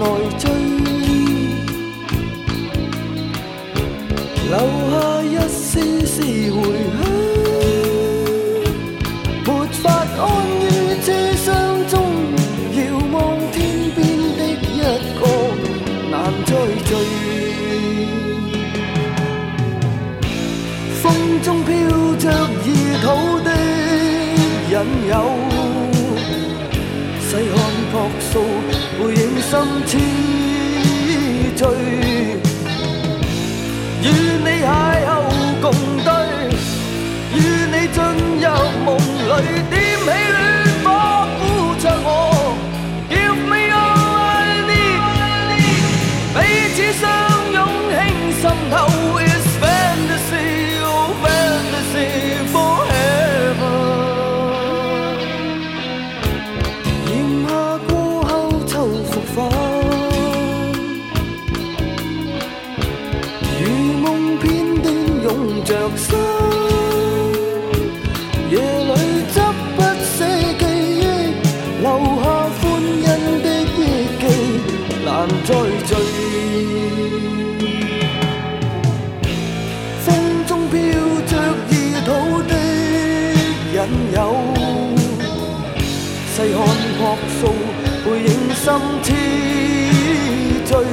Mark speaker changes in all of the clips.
Speaker 1: 在追，留下一絲絲回響，沒法安於車廂中，遙望天邊的一個，難再聚。風中飄着異土的引誘，細看樸素背影心痴醉，與你邂逅共對，與你進入夢裏，點起戀火撫着我 Give me all I need， 彼此相擁輕滲透 It's fantasy oh fantasy forever， 炎夏過後秋復返，如夢片段擁着身，夜裏執不捨記憶，留下歡欣的憶記，難再聚。風中飄着異土的引誘，細看樸素背影心痴醉，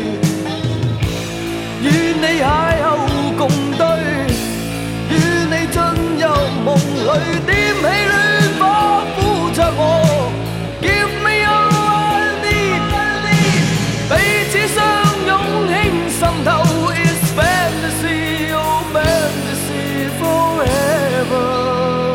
Speaker 1: 與你邂逅共對，與你進入夢裏，點起戀火撫着我 Give me all I need， 彼此相擁輕滲透 It's fantasy oh fantasy forever，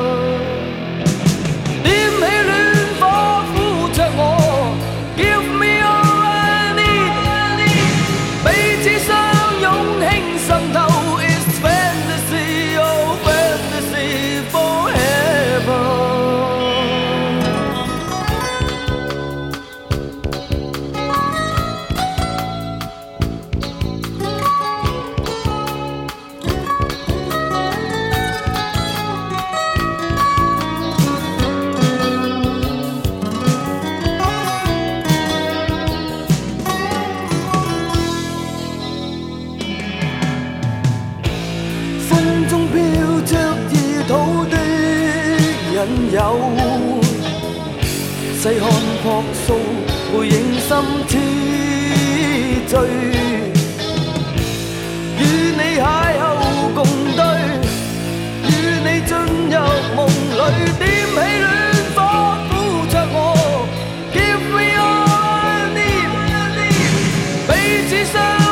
Speaker 1: 點起戀火撫着我 Give me all I need， 彼此相擁輕滲透 It's fantasy oh fantasy forever。風中飄着異土的引誘，細看樸素背影心痴醉，與你邂逅共對，與你進入夢裏，點起戀火撫着我 Give me all I need， 彼此相